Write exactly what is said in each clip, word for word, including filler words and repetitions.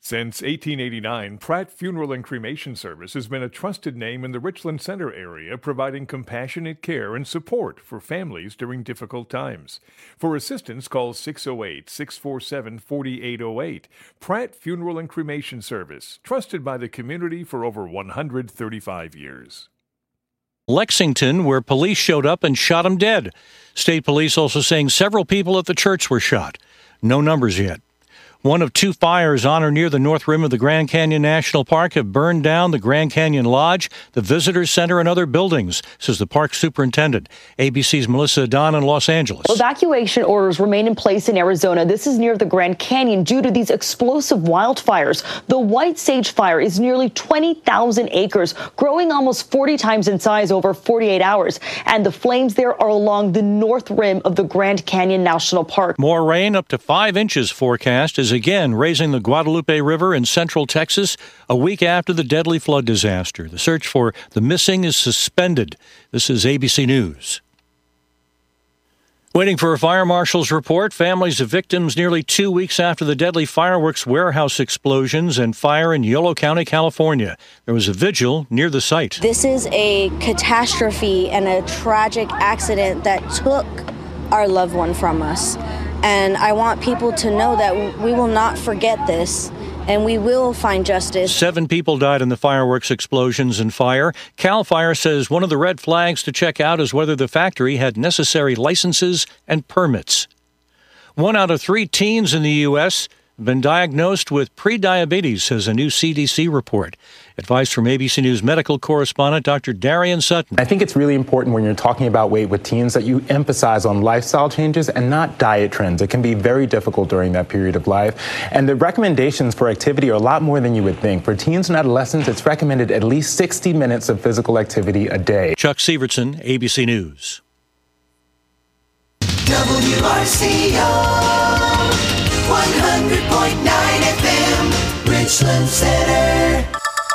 Since eighteen eighty-nine, Pratt Funeral and Cremation Service has been a trusted name in the Richland Center area, providing compassionate care and support for families during difficult times. For assistance, call six oh eight, six four seven, four eight oh eight. Pratt Funeral and Cremation Service, trusted by the community for over one hundred thirty-five years. Lexington, where police showed up and shot him dead. State police also saying several people at the church were shot. No numbers yet. One of two fires on or near the north rim of the Grand Canyon National Park have burned down the Grand Canyon Lodge, the Visitor Center, and other buildings, says the park superintendent. A B C's Melissa Don in Los Angeles. Evacuation orders remain in place in Arizona. This is near the Grand Canyon due to these explosive wildfires. The White Sage Fire is nearly twenty thousand acres, growing almost forty times in size over forty-eight hours. And the flames there are along the north rim of the Grand Canyon National Park. More rain, up to five inches forecast, is again raising the Guadalupe River in central Texas a week after the deadly flood disaster. The search for the missing is suspended. This is A B C News. Waiting for a fire marshal's report, families of victims nearly two weeks after the deadly fireworks warehouse explosions and fire in Yolo County, California. There was a vigil near the site. This is a catastrophe and a tragic accident that took our loved one from us. And I want people to know that we will not forget this, and we will find justice. Seven people died in the fireworks explosions and fire. CAL FIRE says one of the red flags to check out is whether the factory had necessary licenses and permits. One out of three teens in the U S have been diagnosed with prediabetes, says a new C D C report. Advice from A B C News medical correspondent Doctor Darian Sutton. I think it's really important when you're talking about weight with teens that you emphasize on lifestyle changes and not diet trends. It can be very difficult during that period of life. And the recommendations for activity are a lot more than you would think. For teens and adolescents, it's recommended at least sixty minutes of physical activity a day. Chuck Sievertson, A B C News. W R C O, one hundred point nine F M, Richland Center.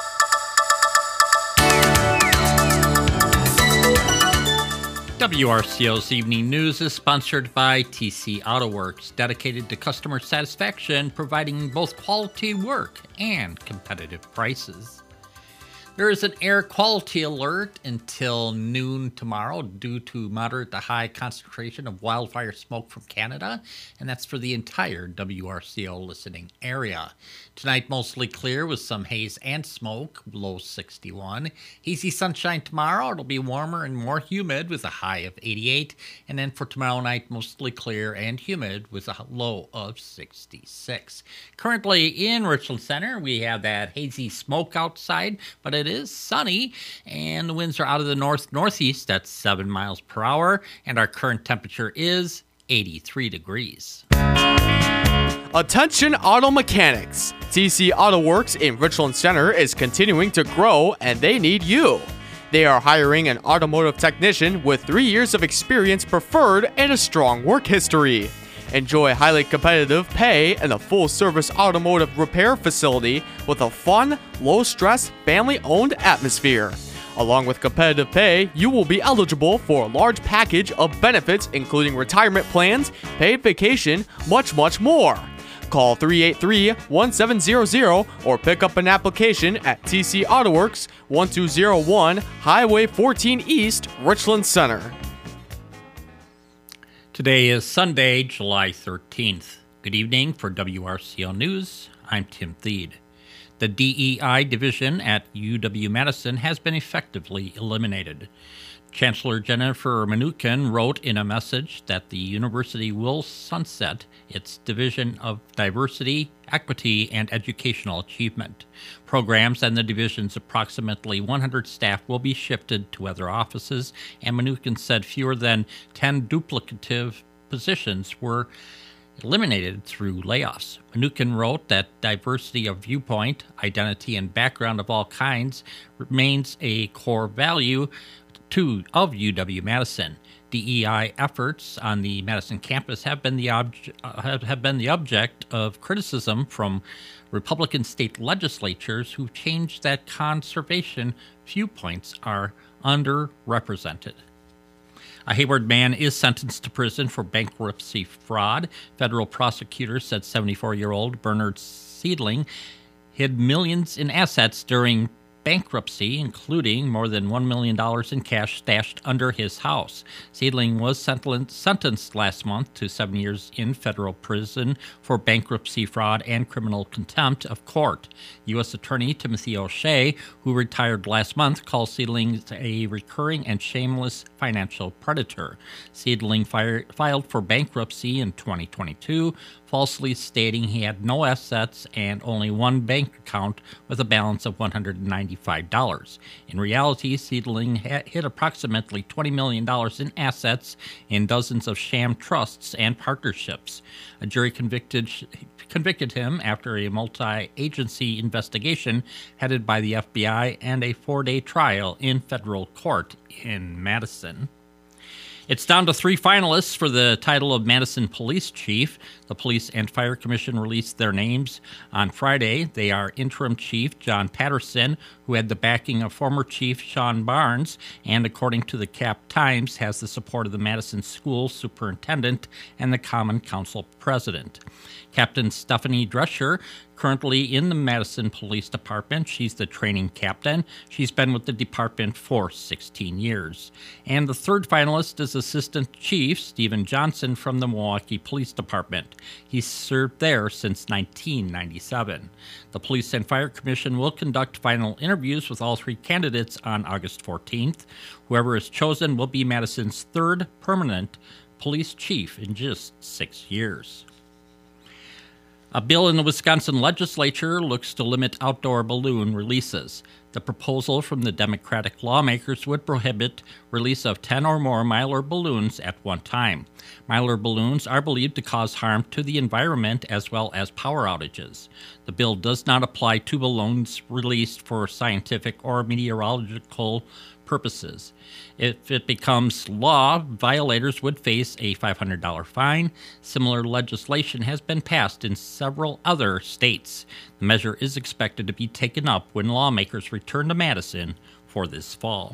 W R C O's Evening News is sponsored by T C Auto Works, dedicated to customer satisfaction, providing both quality work and competitive prices. There is an air quality alert until noon tomorrow due to moderate to high concentration of wildfire smoke from Canada, and that's for the entire W R C O listening area. Tonight, mostly clear with some haze and smoke, low sixty-one. Hazy sunshine tomorrow. It'll be warmer and more humid with a high of eighty-eight. And then for tomorrow night, mostly clear and humid with a low of sixty-six. Currently in Richland Center, we have that hazy smoke outside, but it is sunny, and the winds are out of the north-northeast at seven miles per hour, and our current temperature is eighty-three degrees. Attention auto mechanics. T C Auto Works in Richland Center is continuing to grow, and they need you. They are hiring an automotive technician with three years of experience preferred and a strong work history. Enjoy highly competitive pay and a full-service automotive repair facility with a fun, low-stress, family-owned atmosphere. Along with competitive pay, you will be eligible for a large package of benefits including retirement plans, paid vacation, much, much more. Call three eight three, one seven zero zero or pick up an application at T C Auto Works, one two zero one Highway fourteen East, Richland Center. Today is Sunday, July thirteenth. Good evening for W R C O News. I'm Tim Thede. The D E I division at U W-Madison has been effectively eliminated. Chancellor Jennifer Mnuchin wrote in a message that the university will sunset its Division of Diversity, Equity, and Educational Achievement. Programs and the division's approximately one hundred staff will be shifted to other offices, and Mnuchin said fewer than ten duplicative positions were eliminated through layoffs. Mnuchin wrote that diversity of viewpoint, identity, and background of all kinds remains a core value to, of U W-Madison. D E I efforts on the Madison campus have been the obje- uh, have, have been the object of criticism from Republican state legislatures who've changed that conservation viewpoints are underrepresented. A Hayward man is sentenced to prison for bankruptcy fraud. Federal prosecutors said seventy-four-year-old Bernard Seedling hid millions in assets during bankruptcy, including more than one million dollars in cash stashed under his house. Seedling was sentenced last month to seven years in federal prison for bankruptcy fraud and criminal contempt of court. U S. Attorney Timothy O'Shea, who retired last month, calls Seedling a recurring and shameless financial predator. Seedling fire, filed for bankruptcy in twenty twenty-two, falsely stating he had no assets and only one bank account with a balance of one hundred ninety-five dollars. In reality, Seedling hid approximately twenty million dollars in assets in dozens of sham trusts and partnerships. A jury convicted convicted him after a multi-agency investigation headed by the F B I and a four-day trial in federal court in Madison. It's down to three finalists for the title of Madison Police Chief. The Police and Fire Commission released their names on Friday. They are Interim Chief John Patterson, who had the backing of former Chief Sean Barnes, and according to the Cap Times, has the support of the Madison School Superintendent and the Common Council President. Captain Stephanie Drescher, currently in the Madison Police Department. She's the training captain. She's been with the department for sixteen years. And the third finalist is Assistant Chief Stephen Johnson from the Milwaukee Police Department. He's served there since nineteen ninety-seven. The Police and Fire Commission will conduct final interviews with all three candidates on August fourteenth. Whoever is chosen will be Madison's third permanent police chief in just six years. A bill in the Wisconsin legislature looks to limit outdoor balloon releases. The proposal from the Democratic lawmakers would prohibit release of ten or more Mylar balloons at one time. Mylar balloons are believed to cause harm to the environment as well as power outages. The bill does not apply to balloons released for scientific or meteorological purposes. If it becomes law, violators would face a five hundred dollars fine. Similar legislation has been passed in several other states. The measure is expected to be taken up when lawmakers return to Madison for this fall.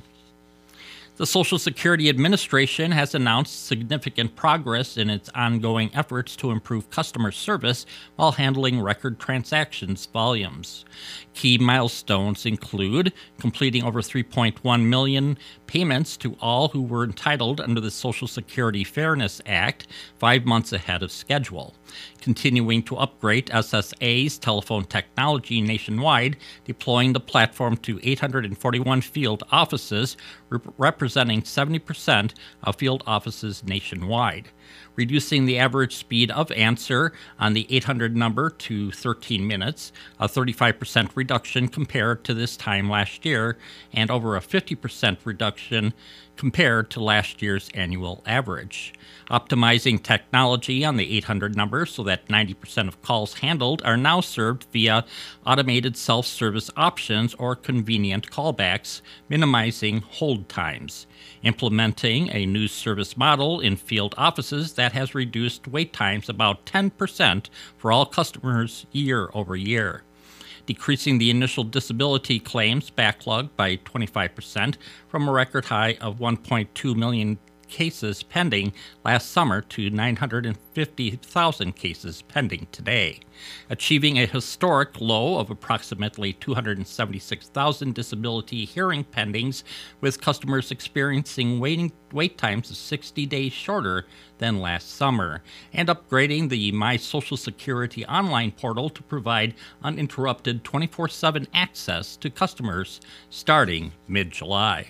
The Social Security Administration has announced significant progress in its ongoing efforts to improve customer service while handling record transactions volumes. Key milestones include completing over three point one million payments to all who were entitled under the Social Security Fairness Act, five months ahead of schedule. Continuing to upgrade S S A's telephone technology nationwide, deploying the platform to eight hundred forty-one field offices, rep- representing seventy percent of field offices nationwide. Reducing the average speed of answer on the eight hundred number to thirteen minutes, a thirty-five percent reduction compared to this time last year, and over a fifty percent reduction compared to last year's annual average. Optimizing technology on the eight hundred number so that ninety percent of calls handled are now served via automated self-service options or convenient callbacks, minimizing hold times. Implementing a new service model in field offices that has reduced wait times about ten percent for all customers year over year. Decreasing the initial disability claims backlog by twenty-five percent from a record high of one point two million cases pending last summer to nine hundred fifty thousand cases pending today. Achieving a historic low of approximately two hundred seventy-six thousand disability hearing pendings, with customers experiencing waiting wait times of sixty days shorter than last summer, and upgrading the My Social Security online portal to provide uninterrupted twenty-four seven access to customers starting mid-July.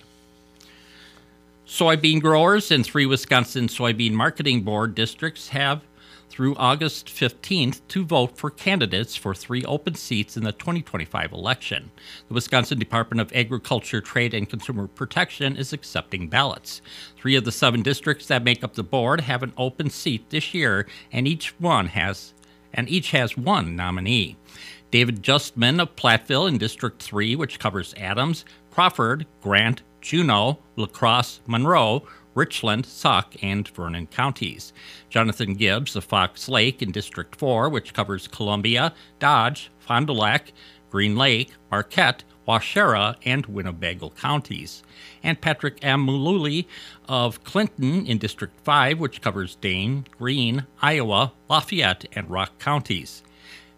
Soybean growers in three Wisconsin Soybean Marketing Board districts have through August fifteenth to vote for candidates for three open seats in the twenty twenty-five election. The Wisconsin Department of Agriculture, Trade, and Consumer Protection is accepting ballots. Three of the seven districts that make up the board have an open seat this year, and each one has and each has one nominee. David Justman of Platteville in District three, which covers Adams, Crawford, Grant, Juneau, La Crosse, Monroe, Richland, Sauk, and Vernon counties. Jonathan Gibbs of Fox Lake in District four, which covers Columbia, Dodge, Fond du Lac, Green Lake, Marquette, Waushara, and Winnebago counties. And Patrick M. Mullooly of Clinton in District five, which covers Dane, Greene, Iowa, Lafayette, and Rock counties.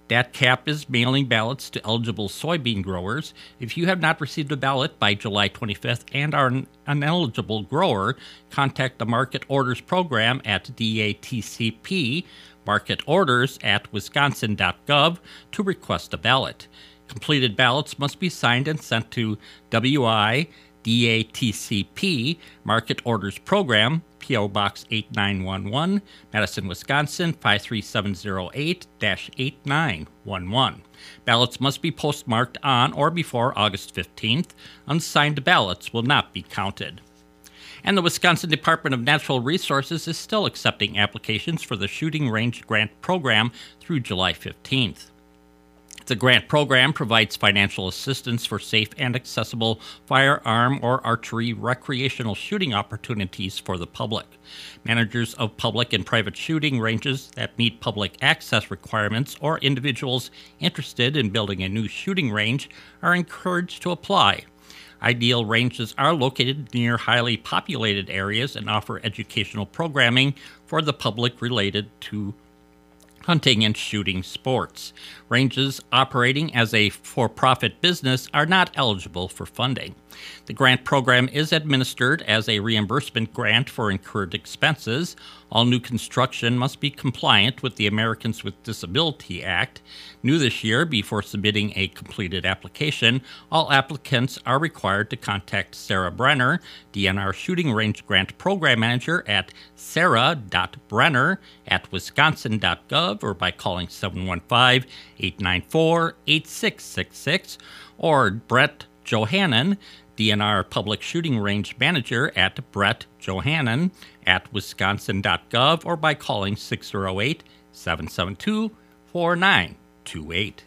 D A T C A P is mailing ballots to eligible soybean growers. If you have not received a ballot by July twenty-fifth and are an ineligible grower, contact the Market Orders Program at D A T C P, Market Orders at wisconsin dot gov to request a ballot. Completed ballots must be signed and sent to W I D A T C P, Market Orders Program, P O. Box eight nine one one, Madison, Wisconsin five three seven zero eight dash eight nine one one. Ballots must be postmarked on or before August fifteenth. Unsigned ballots will not be counted. And the Wisconsin Department of Natural Resources is still accepting applications for the Shooting Range Grant Program through July fifteenth. The grant program provides financial assistance for safe and accessible firearm or archery recreational shooting opportunities for the public. Managers of public and private shooting ranges that meet public access requirements or individuals interested in building a new shooting range are encouraged to apply. Ideal ranges are located near highly populated areas and offer educational programming for the public related to hunting and shooting sports. Ranges operating as a for-profit business are not eligible for funding. The grant program is administered as a reimbursement grant for incurred expenses. All new construction must be compliant with the Americans with Disability Act. New this year, before submitting a completed application, all applicants are required to contact Sarah Brenner, D N R Shooting Range Grant Program Manager, at sarah dot brenner at wisconsin dot gov or by calling seven one five, eight nine four, eight six six six, or Brett Johannan, D N R Public Shooting Range Manager, at Brett Johannan at wisconsin dot gov or by calling six oh eight, seven seven two, four nine two eight.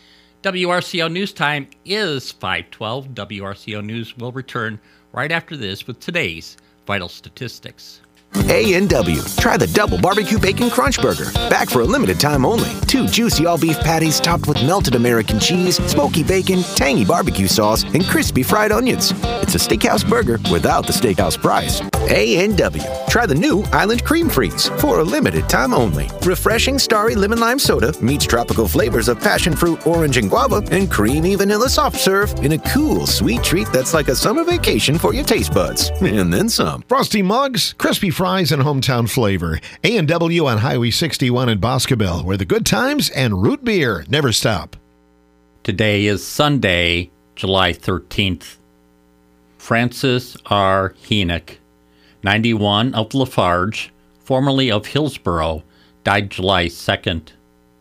W R C O News Time is five twelve. W R C O News will return right after this with today's vital statistics. A and W. Try the double barbecue bacon crunch burger. Back for a limited time only. Two juicy all-beef patties topped with melted American cheese, smoky bacon, tangy barbecue sauce, and crispy fried onions. It's a steakhouse burger without the steakhouse price. A and W. Try the new Island Cream Freeze for a limited time only. Refreshing starry lemon lime soda meets tropical flavors of passion fruit, orange, and guava, and creamy vanilla soft serve in a cool, sweet treat that's like a summer vacation for your taste buds. And then some. Frosty mugs, crispy fries, and hometown flavor. A and W on Highway sixty-one in Boscobel, where the good times and root beer never stop. Today is Sunday, July thirteenth. Francis R. Heenick, ninety-one, of Lafarge, formerly of Hillsboro, died July second.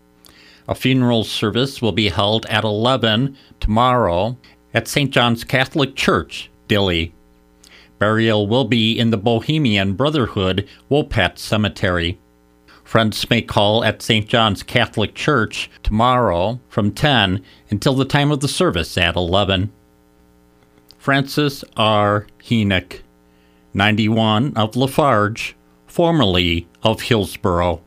A funeral service will be held at eleven tomorrow at Saint John's Catholic Church, Dilley. Burial will be in the Bohemian Brotherhood Wopat Cemetery. Friends may call at Saint John's Catholic Church tomorrow from ten until the time of the service at eleven. Francis R. Heenick, ninety-one, of Lafarge, formerly of Hillsboro.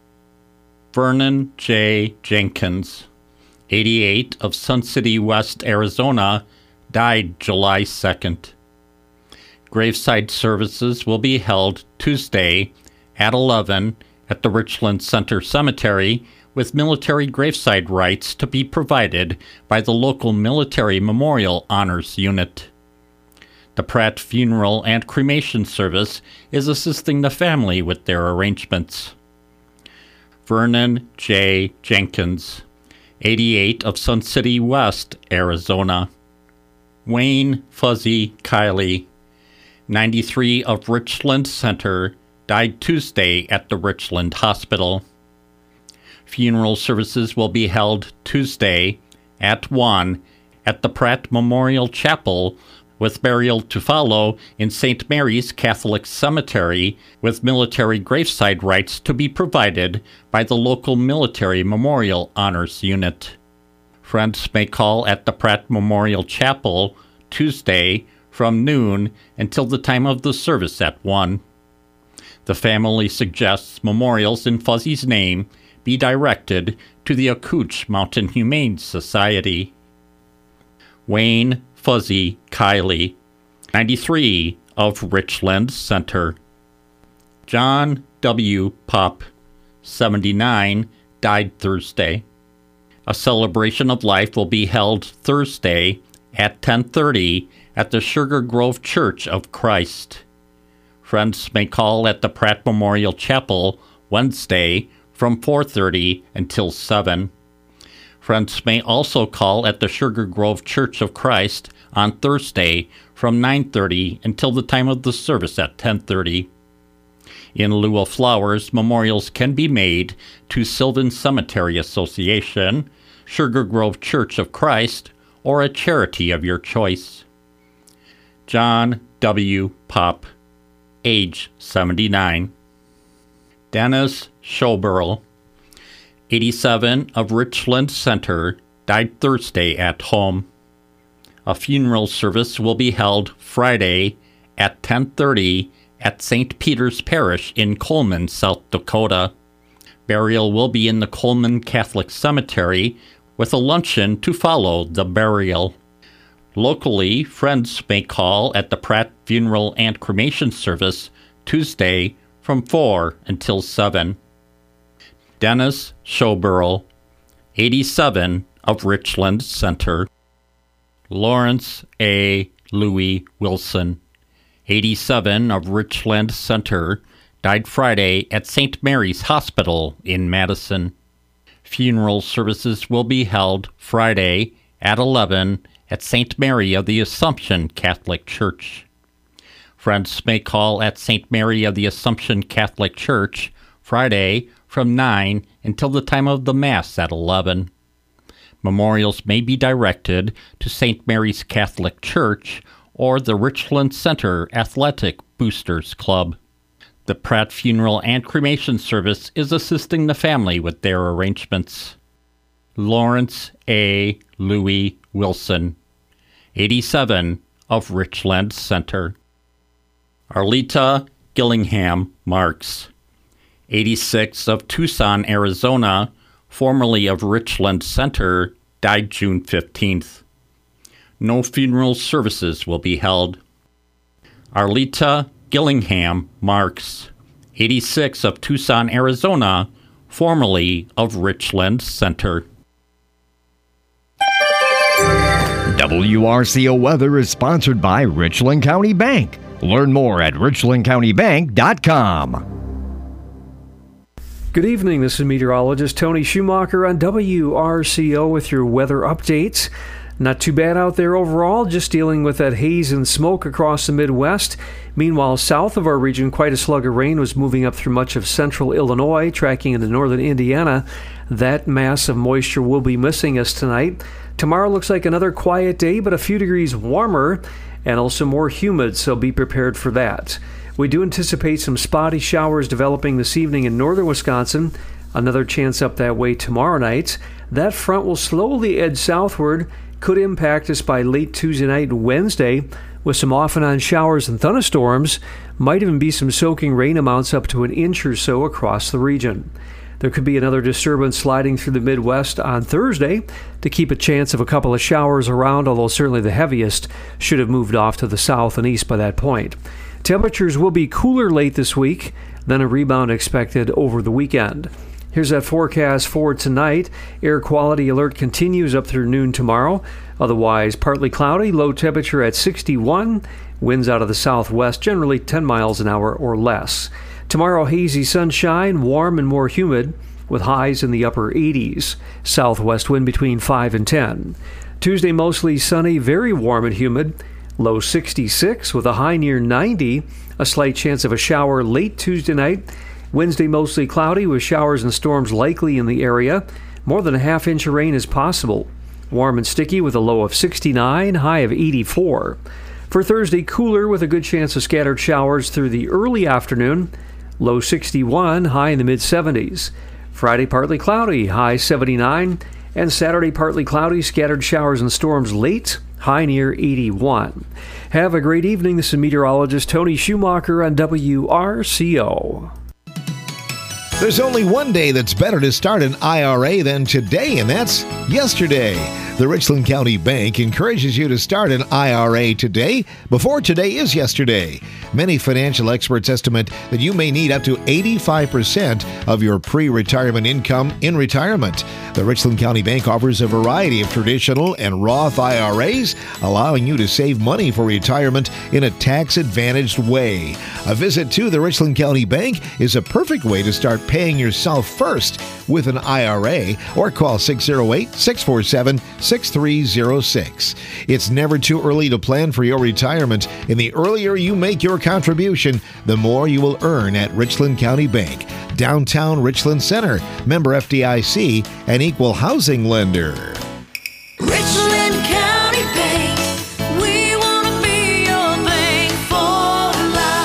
Vernon J. Jenkins, eighty-eight, of Sun City West, Arizona, died July second. Graveside services will be held Tuesday at eleven at the Richland Center Cemetery, with military graveside rites to be provided by the local Military Memorial Honors Unit. The Pratt Funeral and Cremation Service is assisting the family with their arrangements. Vernon J. Jenkins, eighty-eight, of Sun City West, Arizona. Wayne Fuzzy Kiley, ninety-three, of Richland Center, died Tuesday at the Richland Hospital. Funeral services will be held Tuesday at one at the Pratt Memorial Chapel, with burial to follow in Saint Mary's Catholic Cemetery, with military graveside rites to be provided by the local Military Memorial Honors Unit. Friends may call at the Pratt Memorial Chapel Tuesday from noon until the time of the service at one. The family suggests memorials in Fuzzy's name be directed to the Acooch Mountain Humane Society. Wayne Fuzzy Kiley, ninety-three, of Richland Center. John W. Popp, seventy-nine, died Thursday. A celebration of life will be held Thursday at ten thirty at the Sugar Grove Church of Christ. Friends may call at the Pratt Memorial Chapel Wednesday from four thirty until seven. Friends may also call at the Sugar Grove Church of Christ on Thursday from nine thirty until the time of the service at ten thirty. In lieu of flowers, memorials can be made to Sylvan Cemetery Association, Sugar Grove Church of Christ, or a charity of your choice. John W. Popp, age seventy-nine. Dennis Schoberl, eighty-seven, of Richland Center, died Thursday at home. A funeral service will be held Friday at ten thirty at Saint Peter's Parish in Coleman, South Dakota. Burial will be in the Coleman Catholic Cemetery, with a luncheon to follow the burial. Locally, friends may call at the Pratt Funeral and Cremation Service Tuesday from four until seven. Dennis Schoberl, eighty-seven, of Richland Center. Lawrence A. Louis Wilson, eighty-seven, of Richland Center, died Friday at Saint Mary's Hospital in Madison. Funeral services will be held Friday at eleven at Saint Mary of the Assumption Catholic Church. Friends may call at Saint Mary of the Assumption Catholic Church Friday from nine until the time of the Mass at eleven. Memorials may be directed to Saint Mary's Catholic Church or the Richland Center Athletic Boosters Club. The Pratt Funeral and Cremation Service is assisting the family with their arrangements. Lawrence A. Louis Wilson, eighty-seven, of Richland Center. Arleta Gillingham Marks, eighty-six, of Tucson, Arizona, formerly of Richland Center, died June fifteenth. No funeral services will be held. Arleta Gillingham Marks, eighty-six, of Tucson, Arizona, formerly of Richland Center. W R C O Weather is sponsored by Richland County Bank. Learn more at richland county bank dot com. Good evening, this is meteorologist Tony Schumacher on W R C O with your weather updates. Not too bad out there overall, just dealing with that haze and smoke across the Midwest. Meanwhile, south of our region, quite a slug of rain was moving up through much of central Illinois, tracking into northern Indiana. That mass of moisture will be missing us tonight. Tomorrow looks like another quiet day, but a few degrees warmer and also more humid, so be prepared for that. We do anticipate some spotty showers developing this evening in northern Wisconsin. Another chance up that way tomorrow night. That front will slowly edge southward, could impact us by late Tuesday night and Wednesday with some off and on showers and thunderstorms. Might even be some soaking rain amounts up to an inch or so across the region. There could be another disturbance sliding through the Midwest on Thursday to keep a chance of a couple of showers around, although certainly the heaviest should have moved off to the south and east by that point. Temperatures will be cooler late this week, then a rebound expected over the weekend. Here's that forecast for tonight. Air quality alert continues up through noon tomorrow. Otherwise, partly cloudy, low temperature at sixty-one. Winds out of the southwest, generally ten miles an hour or less. Tomorrow, hazy sunshine, warm and more humid, with highs in the upper eighties. Southwest wind between five and ten. Tuesday, mostly sunny, very warm and humid. Low sixty-six with a high near ninety. A slight chance of a shower late Tuesday night. Wednesday, mostly cloudy with showers and storms likely in the area. More than a half inch of rain is possible. Warm and sticky with a low of sixty-nine, high of eighty-four. For Thursday, cooler with a good chance of scattered showers through the early afternoon. Low sixty-one, high in the mid-seventies. Friday, partly cloudy, high seventy-nine. And Saturday, partly cloudy, scattered showers and storms late, high near eighty-one. Have a great evening. This is meteorologist Tony Schumacher on W R C O. There's only one day that's better to start an I R A than today, and that's yesterday. The Richland County Bank encourages you to start an I R A today before today is yesterday. Many financial experts estimate that you may need up to eighty-five percent of your pre-retirement income in retirement. The Richland County Bank offers a variety of traditional and Roth I R As, allowing you to save money for retirement in a tax-advantaged way. A visit to the Richland County Bank is a perfect way to start paying yourself first with an I R A, or call six oh eight, six four seven, six three oh six. It's never too early to plan for your retirement, and the earlier you make your contribution, the more you will earn at Richland County Bank, downtown Richland Center, member F D I C, and equal housing lender. Richland County Bank, we want to be your bank for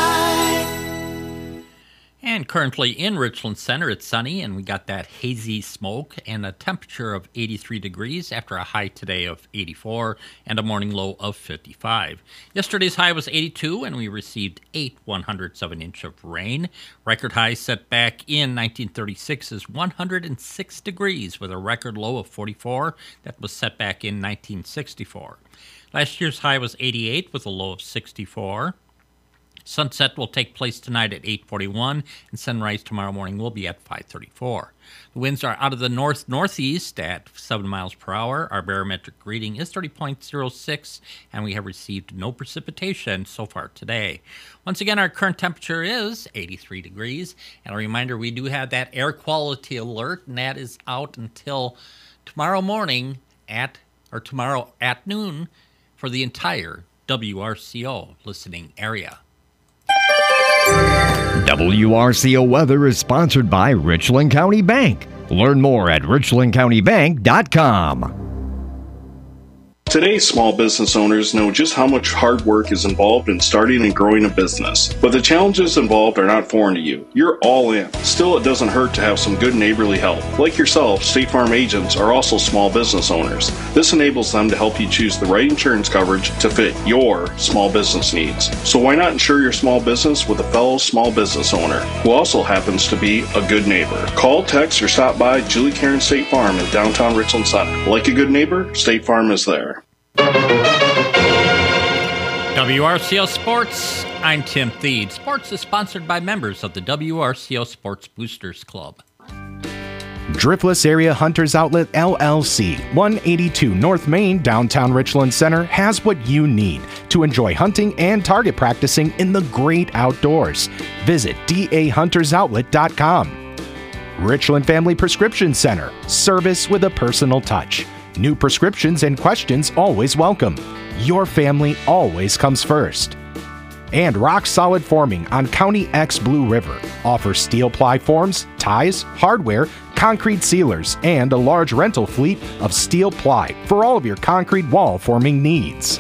life. And currently in Richland Center, it's sunny, and we got that hazy smoke and a temperature of eighty-three degrees after a high today of eighty-four and a morning low of fifty-five. Yesterday's high was eighty-two, and we received eight one-hundredths of an inch of rain. Record high set back in nineteen thirty-six is one hundred six degrees with a record low of forty-four. That was set back in nineteen sixty-four. Last year's high was eighty-eight with a low of sixty-four. Sunset will take place tonight at eight forty-one, and sunrise tomorrow morning will be at five thirty-four. The winds are out of the north-northeast at seven miles per hour. Our barometric reading is thirty point oh six, and we have received no precipitation so far today. Once again, our current temperature is eighty-three degrees, and a reminder, we do have that air quality alert, and that is out until tomorrow morning at, or tomorrow at noon for the entire W R C O listening area. W R C O Weather is sponsored by Richland County Bank. Learn more at richland county bank dot com. Today's small business owners know just how much hard work is involved in starting and growing a business. But the challenges involved are not foreign to you. You're all in. Still, it doesn't hurt to have some good neighborly help. Like yourself, State Farm agents are also small business owners. This enables them to help you choose the right insurance coverage to fit your small business needs. So why not insure your small business with a fellow small business owner who also happens to be a good neighbor? Call, text, or stop by Julie Karen State Farm in downtown Richland Center. Like a good neighbor, State Farm is there. W R C O Sports, I'm Tim Thede. Sports is sponsored by members of the W R C O Sports Boosters Club. Driftless Area Hunters Outlet, L L C, one eighty-two North Main, downtown Richland Center, has what you need to enjoy hunting and target practicing in the great outdoors. Visit d a hunters outlet dot com. Richland Family Prescription Center, service with a personal touch. New prescriptions and questions always welcome. Your family always comes first. And Rock Solid Forming on County X Blue River offers steel ply forms, ties, hardware, concrete sealers, and a large rental fleet of steel ply for all of your concrete wall forming needs.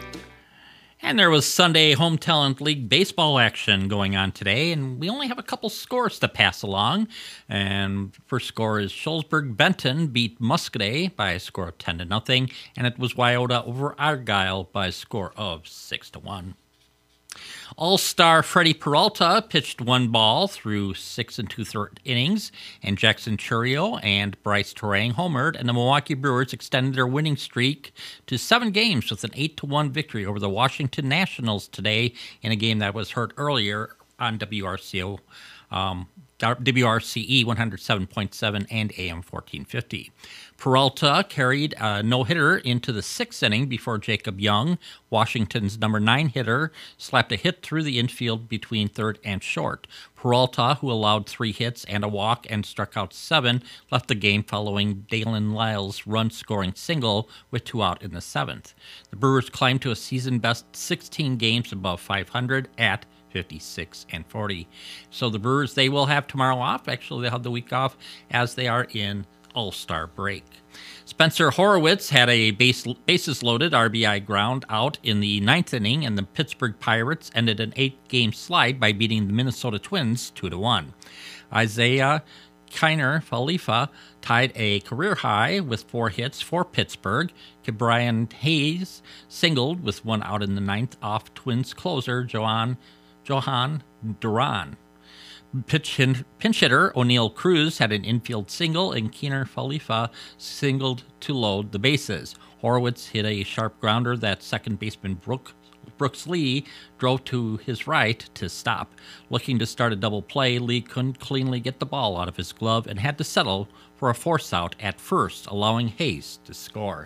And there was Sunday Home Talent League baseball action going on today, and we only have a couple scores to pass along. And first score is Shullsburg Benton beat Muscadet by a score of ten to nothing, and it was Wyoda over Argyle by a score of six to one. All-star Freddie Peralta pitched one ball through six and two-thirds innings, and Jackson Churio and Bryce Terang homered, and the Milwaukee Brewers extended their winning streak to seven games with an eight to one victory over the Washington Nationals today in a game that was heard earlier on W R C O, um, W R C E one oh seven point seven and A M fourteen fifty. Peralta carried a no-hitter into the sixth inning before Jacob Young, Washington's number nine hitter, slapped a hit through the infield between third and short. Peralta, who allowed three hits and a walk and struck out seven, left the game following Dalen Lyle's run-scoring single with two out in the seventh. The Brewers climbed to a season-best sixteen games above five hundred at fifty-six and forty. So the Brewers, they will have tomorrow off. Actually, they'll have the week off as they are in All-Star break. Spencer Horowitz had a base, bases-loaded R B I ground out in the ninth inning, and the Pittsburgh Pirates ended an eight-game slide by beating the Minnesota Twins two to one. Isaiah Kiner Falifa tied a career high with four hits for Pittsburgh. Brian Hayes singled with one out in the ninth off Twins closer Johan, Johan Duran. Pitch hit, pinch hitter O'Neill Cruz had an infield single, and Keener Khalifa singled to load the bases. Horowitz hit a sharp grounder that second baseman Brooke, Brooks Lee drove to his right to stop. Looking to start a double play, Lee couldn't cleanly get the ball out of his glove and had to settle for a force out at first, allowing Hayes to score.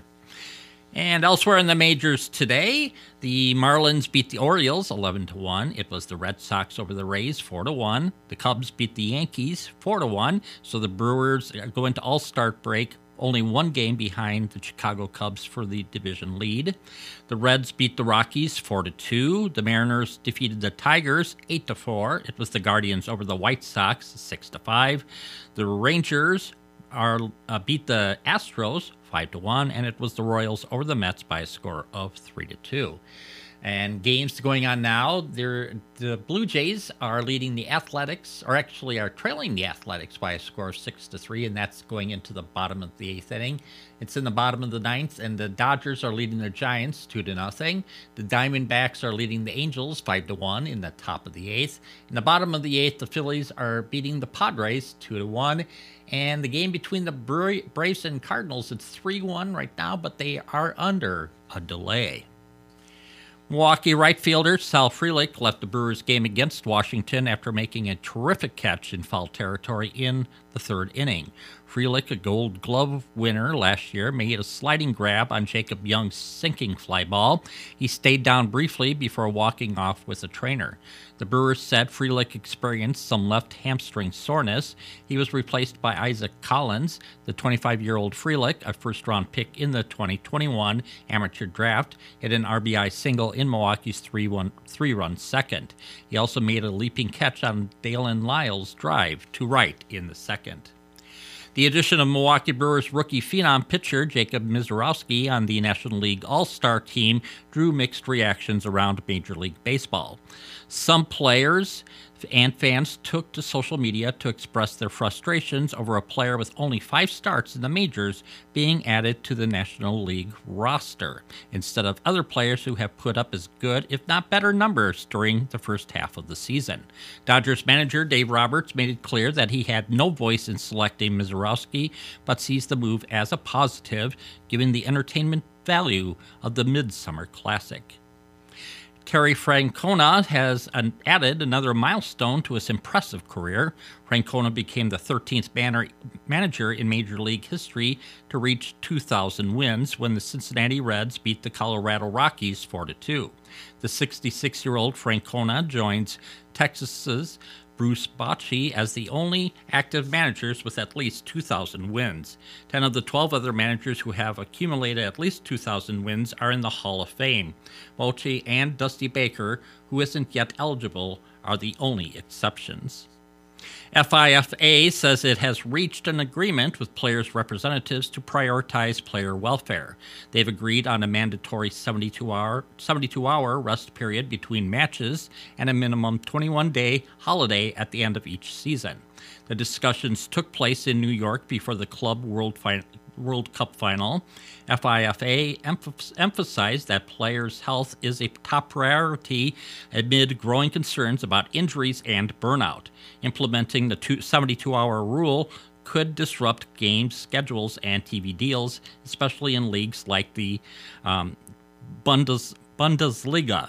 And elsewhere in the majors today, the Marlins beat the Orioles eleven to one. It was the Red Sox over the Rays four to one. The Cubs beat the Yankees four to one. So the Brewers go into All-Star break only one game behind the Chicago Cubs for the division lead. The Reds beat the Rockies four to two. The Mariners defeated the Tigers eight to four. It was the Guardians over the White Sox six to five. The Rangers are uh, beat the Astros five to one, and it was the Royals over the Mets by a score of three to two. And games going on now, the Blue Jays are leading the Athletics, or actually are trailing the Athletics by a score of six to three, and that's going into the bottom of the eighth inning. It's in the bottom of the ninth, and the Dodgers are leading the Giants two to nothing. The Diamondbacks are leading the Angels five to one in the top of the eighth. In the bottom of the eighth, the Phillies are beating the Padres two to one. And the game between the Bra- Braves and Cardinals, it's three one right now, but they are under a delay. Milwaukee right fielder Sal Frelick left the Brewers game against Washington after making a terrific catch in foul territory in the third inning. Frelick, a Gold Glove winner last year, made a sliding grab on Jacob Young's sinking fly ball. He stayed down briefly before walking off with a trainer. The Brewers said Frelick experienced some left hamstring soreness. He was replaced by Isaac Collins. The twenty-five-year-old Frelick, a first-round pick in the twenty twenty-one amateur draft, hit an R B I single in Milwaukee's three-run second. He also made a leaping catch on Dalen Lyle's drive to right in the second. The addition of Milwaukee Brewers rookie phenom pitcher Jacob Misiorowski on the National League All-Star team drew mixed reactions around Major League Baseball. Some players and fans took to social media to express their frustrations over a player with only five starts in the majors being added to the National League roster, instead of other players who have put up as good, if not better, numbers during the first half of the season. Dodgers manager Dave Roberts made it clear that he had no voice in selecting Misiorowski, but sees the move as a positive, given the entertainment value of the Midsummer Classic. Terry Francona has an, added another milestone to his impressive career. Francona became the thirteenth banner, manager in Major League history to reach two thousand wins when the Cincinnati Reds beat the Colorado Rockies four to two. The sixty-six-year-old Francona joins Texas's Bruce Bochy as the only active managers with at least two thousand wins. Ten of the twelve other managers who have accumulated at least two thousand wins are in the Hall of Fame. Bochy and Dusty Baker, who isn't yet eligible, are the only exceptions. F I F A says it has reached an agreement with players' representatives to prioritize player welfare. They've agreed on a mandatory seventy-two hour rest period between matches and a minimum twenty-one day holiday at the end of each season. The discussions took place in New York before the Club World Final. World Cup final. F I F A emph- emphasized that players' health is a top priority amid growing concerns about injuries and burnout. Implementing the seventy-two hour rule could disrupt game schedules and T V deals, especially in leagues like the um, Bundes- Bundesliga.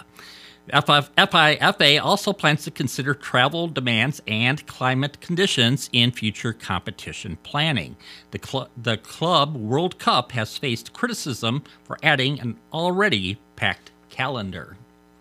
F I F A also plans to consider travel demands and climate conditions in future competition planning. The, cl- the Club World Cup has faced criticism for adding an already packed calendar.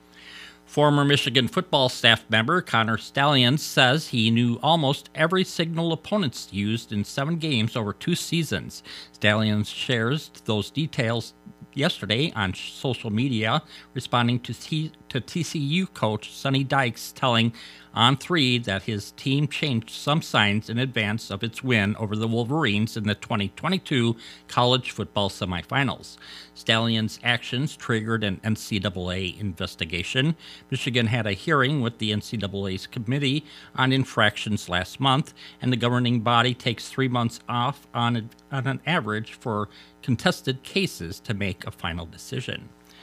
Former Michigan football staff member Connor Stalions says he knew almost every signal opponents used in seven games over two seasons. Stalions shares those details yesterday on social media, responding to, T- to T C U coach Sonny Dykes telling On three that his team changed some signs in advance of its win over the Wolverines in the twenty twenty-two college football semifinals. Stalions' actions triggered an N C double A investigation. Michigan had a hearing with the N C double A's Committee on Infractions last month, and the governing body takes three months off on, on an average for contested cases to make a final decision.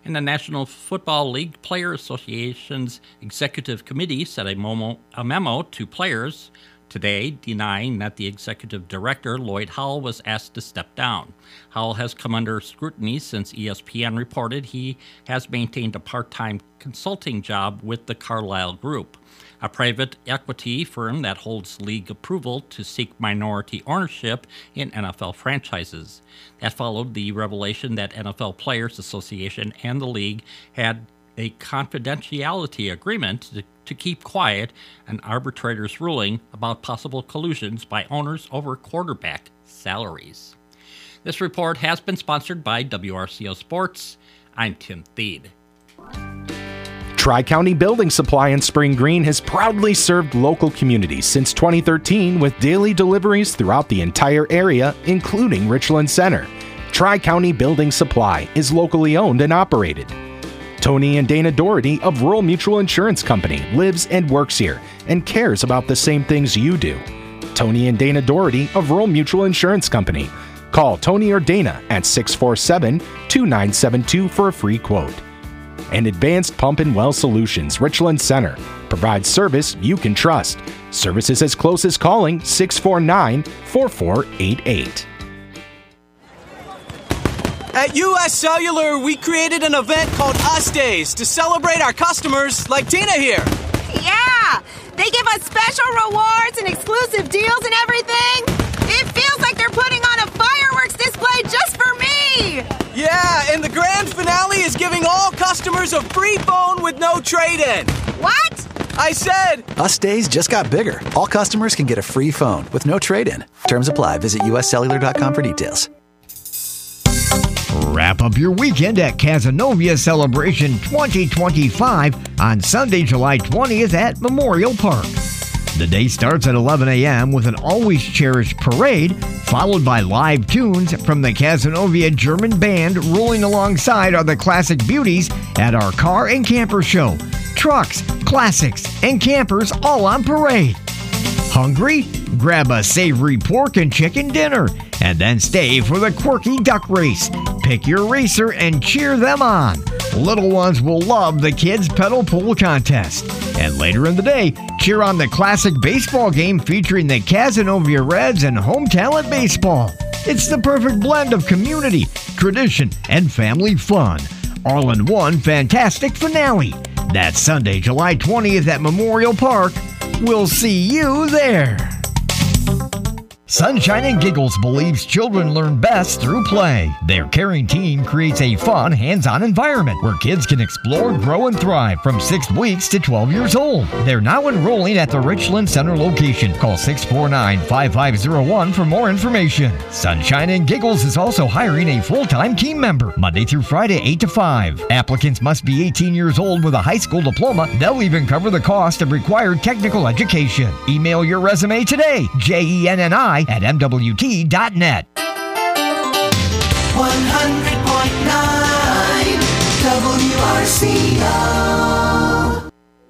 And the National Football League Players Association's Executive Committee sent a memo, a memo to players today denying that the executive director, Lloyd Howell, was asked to step down. Howell has come under scrutiny since E S P N reported he has maintained a part-time consulting job with the Carlyle Group, a private equity firm that holds league approval to seek minority ownership in N F L franchises. That followed the revelation that N F L Players Association and the league had a confidentiality agreement to, to keep quiet an arbitrator's ruling about possible collusions by owners over quarterback salaries. This report has been sponsored by W R C O Sports. I'm Tim Thede. Tri-County Building Supply in Spring Green has proudly served local communities since twenty thirteen with daily deliveries throughout the entire area, including Richland Center. Tri-County Building Supply is locally owned and operated. Tony and Dana Doherty of Rural Mutual Insurance Company lives and works here and cares about the same things you do. Tony and Dana Doherty of Rural Mutual Insurance Company. Call Tony or Dana at six four seven, two nine seven two for a free quote. And Advanced Pump and Well Solutions, Richland Center, provides service you can trust. Services as close as calling six four nine, four four eight eight. At U S Cellular, we created an event called Us Days to celebrate our customers like Tina here. Yeah! They give us special rewards and exclusive deals and everything. It feels like they're putting on a fireworks display just for me! Yeah, and the grand finale is giving all customers a free phone with no trade-in. What? I said... Us Days just got bigger. All customers can get a free phone with no trade-in. Terms apply. Visit U S cellular dot com for details. Wrap up your weekend at Cazenovia Celebration twenty twenty-five on Sunday, July twentieth at Memorial Park. The day starts at eleven a.m. with an Always Cherished parade, followed by live tunes from the Cazenovia German Band. Rolling alongside are the classic beauties at our car and camper show. Trucks, classics, and campers all on parade. Hungry? Grab a savory pork and chicken dinner, and then stay for the quirky duck race. Pick your racer and cheer them on. Little ones will love the kids' pedal pull contest. And later in the day, cheer on the classic baseball game featuring the Cazenovia Reds and Home Talent Baseball. It's the perfect blend of community, tradition, and family fun. All in one fantastic finale. That's Sunday, July twentieth at Memorial Park. We'll see you there. Sunshine and Giggles believes children learn best through play. Their caring team creates a fun, hands-on environment where kids can explore, grow, and thrive from six weeks to twelve years old. They're now enrolling at the Richland Center location. Call six four nine, five five zero one for more information. Sunshine and Giggles is also hiring a full-time team member, Monday through Friday, eight to five. Applicants must be eighteen years old with a high school diploma. They'll even cover the cost of required technical education. Email your resume today, J E N N I at M W T dot net. one hundred point nine W R C O.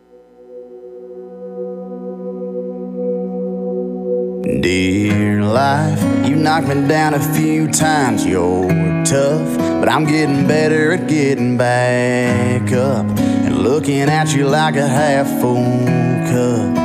Dear life, you knocked me down a few times. You're tough, but I'm getting better at getting back up and looking at you like a half full cup.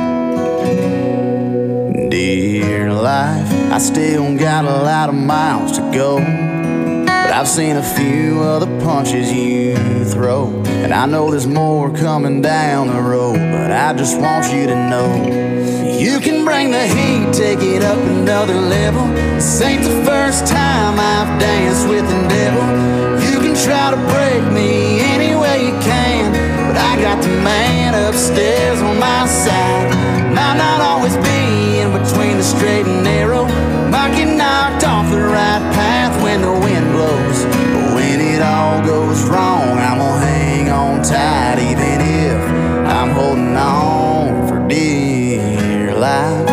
Dear life, I still got a lot of miles to go, but I've seen a few of the punches you throw, and I know there's more coming down the road, but I just want you to know you can bring the heat, take it up another level. This ain't the first time I've danced with the devil. You can try to break me any way you can, but I got the man upstairs on my side. Might not always be in between the straight and narrow, might get knocked off the right path when the wind blows, but when it all goes wrong, I'm gonna hang on tight, even if I'm holding on for dear life.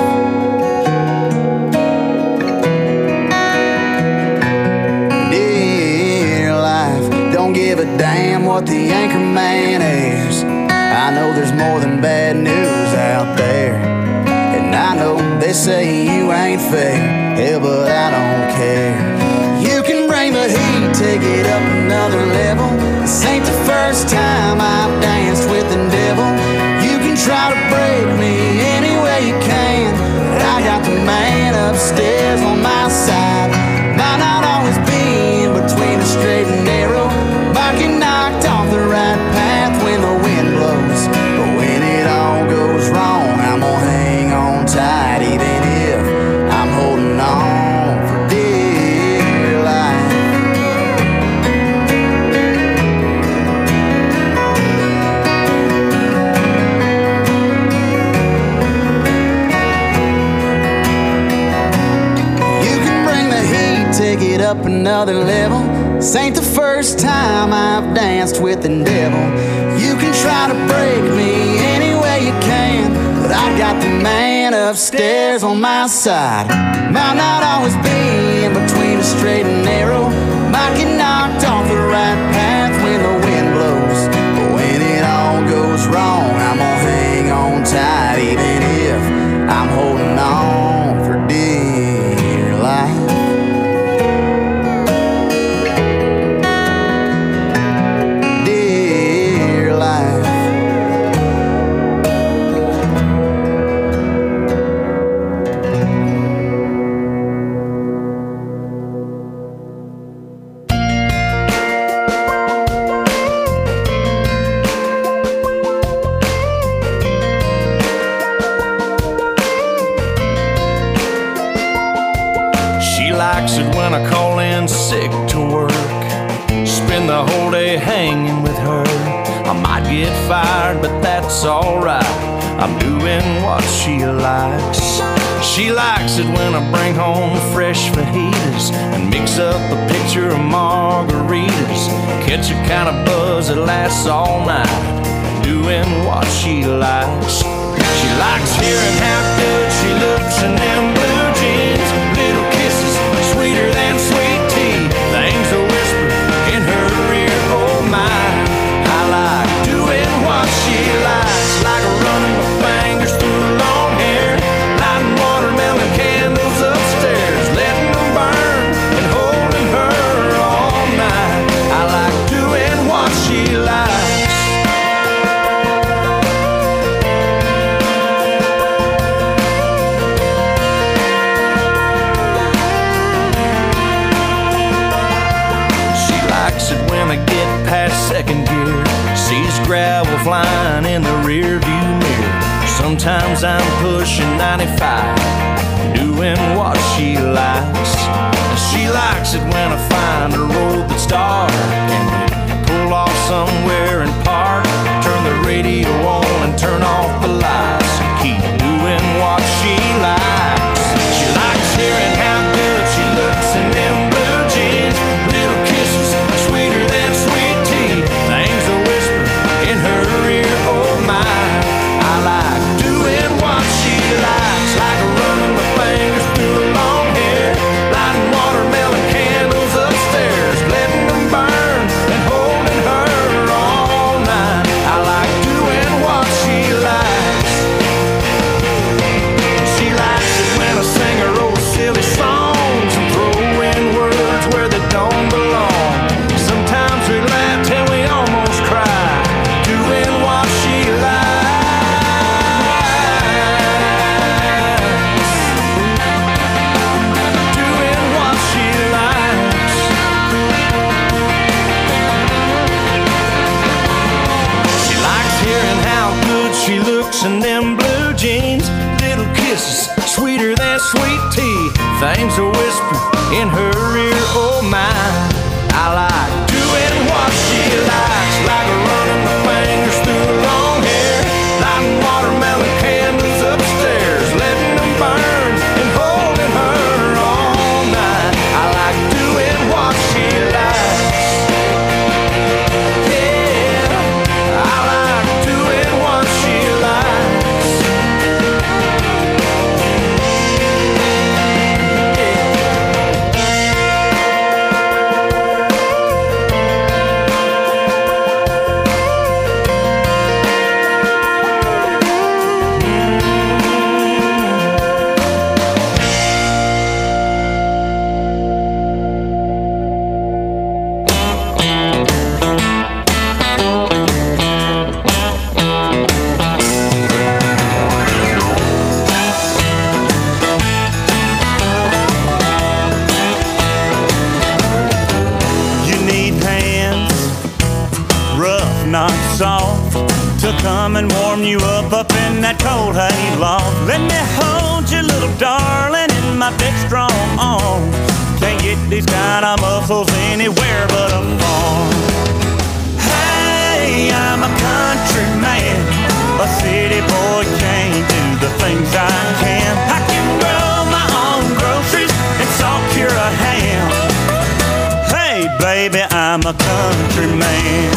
Dear life, don't give a damn what the anchor man is. I know there's more than bad news out there, and I know they say you ain't fair. Hell, but I don't care. You can bring the heat, take it up another level. This ain't the up another level. This ain't the first time I've danced with the devil. You can try to break me any way you can, but I got the man upstairs on my side. Might not always be in between a straight and narrow, might get knocked off the right path when the wind blows. But when it all goes wrong, I'm gonna hang on tight, even if I'm holding on for dear life. Dear life. When I call in sick to work, spend the whole day hanging with her. I might get fired, but that's alright. I'm doing what she likes. She likes it when I bring home fresh fajitas and mix up a pitcher of margaritas. Catch a kind of buzz that lasts all night, doing what she likes. She likes hearing how good she looks in them blue jeans. Little kisses sweeter than sweet tea. Things a whisper in her ear, oh my. I like doing what she likes, like running my fingers through long hair, lighting watermelon candles upstairs, letting them burn and holding her all night. I like doing what she likes. When I get past second gear, sees gravel flying in the rear view mirror. Sometimes I'm pushing ninety-five, doing what she likes. She likes it when I find a road that's dark and we pull off somewhere and park. Turn the radio on and turn off the lights and keep doing what she likes. She likes hearing how good she looks in them blue jeans. Little kisses sweeter than sweet tea. Things a whisper in her ear, oh my. I like doing what she likes, like running my fingers through her long hair, lighting watermelon candles upstairs, letting them burn and holding her all night. I like doing what she likes. She likes it when I sing her old silly songs and throw in words where they don't belong. Sometimes we laugh till we almost cry, doing what she likes. Doing what she likes. She likes hearing how good she looks in them blue jeans. Little kisses sweeter than sweet tea. Things a whisper in her ear, oh my. I like doing what she likes, like running my fingers through her long hair, lighting watermelon candles upstairs, letting them burn and holding her all night. I like doing what she likes. Yeah, I like doing what she likes. You need hands, rough, not soft, to come and warm you up up in that cold hay loft. Let me hold you, little darling, in my big strong arms. Can't get these kind of muscles anywhere but a farm. Hey, I'm a country man, a city boy can't do the things I can. I can grow my own groceries and salt cure a ham. baby, I'm a country man.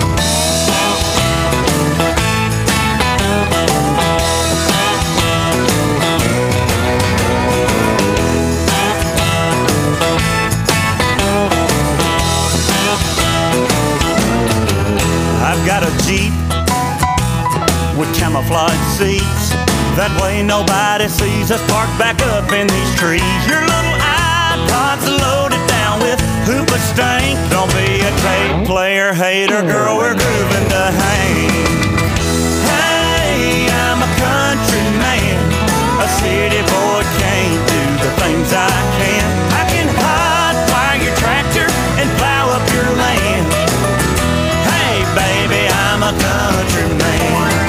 I've got a Jeep with camouflage seats. That way nobody sees us parked back up in these trees. Your little iPod's loaded down with hoopa stank. Don't be a tape player, hater, girl, we're grooving to hang. Hey, I'm a country man. A city boy can't do the things I can. I can hot wire your tractor and plow up your land. Hey, baby, I'm a country man.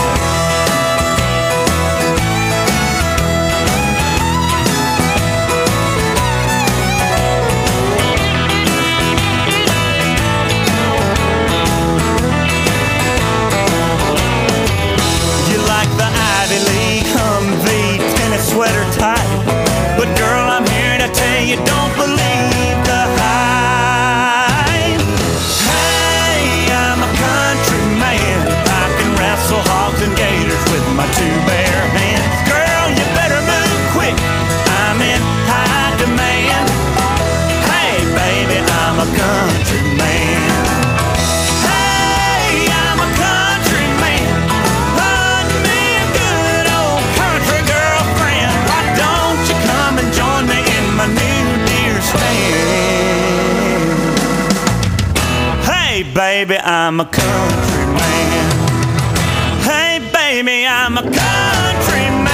Sweater tight, but girl, I'm here to tell you, don't believe the hype. Hey, I'm a country man. I can wrestle hogs and gators with my two bare hands. Girl, you better move quick, I'm in high demand. Hey, baby, I'm a country man. Hey, I'm a country man. Hunt me a good old country girlfriend. Why don't you come and join me in my new deer stand? Hey, baby, I'm a country man. Hey, baby, I'm a country man.